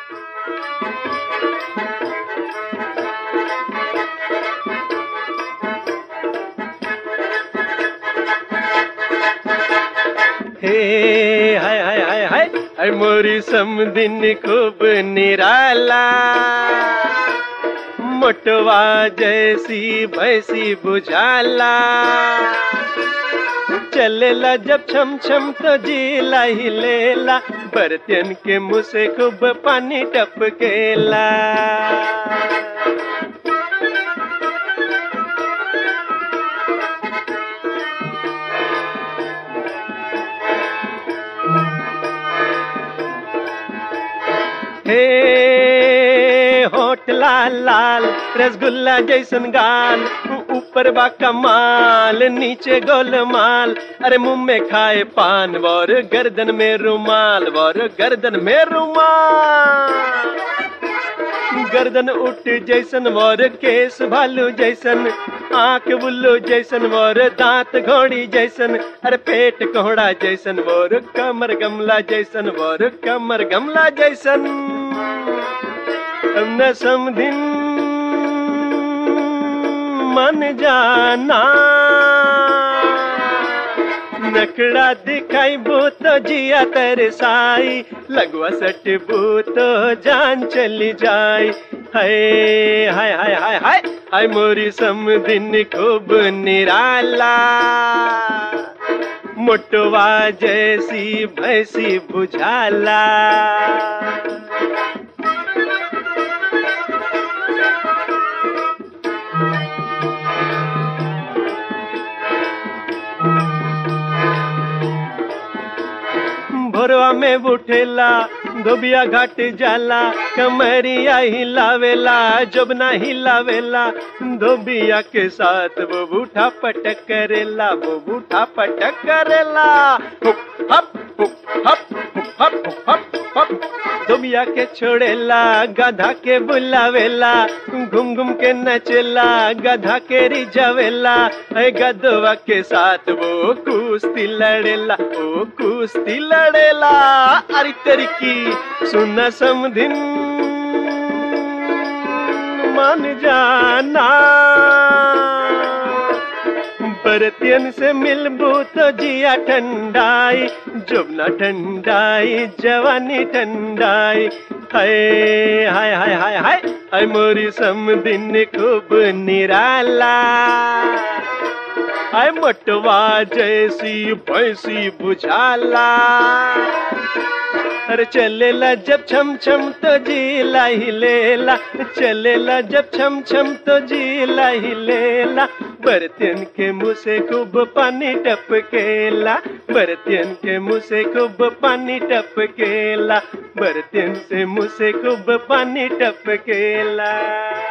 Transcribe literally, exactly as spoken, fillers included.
हे हाय हाय हाय हाय हाय मोरी समदिन खूब निराला, मोटवा जैसी भैंसी बुझाला, चलेला जब छम छम तो जीला हिलेला, बर्तन के मुंह से खूब पानी टपकेला। हे होठ लाल लाल रसगुल्ला जैसन गाल, ऊपर बा कमाल नीचे गोलमाल, अरे मुंह में खाए पान और गर्दन में रुमाल, और गर्दन में रुमाल, गर्दन उठ जैसन और केस भालू जैसन, आंख बुल्लू जैसन और दांत घोड़ी जैसन, अरे पेट कोहड़ा जैसन और कमर गमला जैसन, और कमर गमला जैसन। अब न समधिन मन जाना, नखड़ा दिखाई भूत जिया तरसाई, लगवा सट भूत जान चली जाई। हाय हाय हाय हाय हाय हाय मोरी समदिन खूब निराला, मोटवा जैसी भैंसी बुझाला। भोरवा में उठेला धोबिया घाट जाला, कमरिया हिलावेला जबना हिलावेला, धोबिया के साथ वो बूढ़ा पटक करेला, वो बूढ़ा पटक करेला। हुप हप हुप हप हुप हप हुप हप हप, धोबिया के छोड़ेला गधा के बुलावेला, घूम घूम के नचेला गधा के रिझावेला, गधवा के साथ वो कुश्ती लड़ेला, वो कुश्ती लड़ेला। अरे तेरी की सुना समधिन मान जाना, बरतियन से मिलबू तो जिया ठंडाई, जुबना ठंडाई जवानी ठंडाई। हाय हाय हाय हाय हाय हाय मोरी समदिन खूब निराला, हाय मोटवा जैसी भैंसी बुझाला, अरे चलेला जब छम छम तो जीला हिलेला, चलेला जब छम छम तो जीला हिलेला, बर्तन के मुंह से खूब पानी टपकेला, बर्तन के मुंह से खूब पानी टपकेला, बर्तन से मुंह से खूब पानी टपकेला।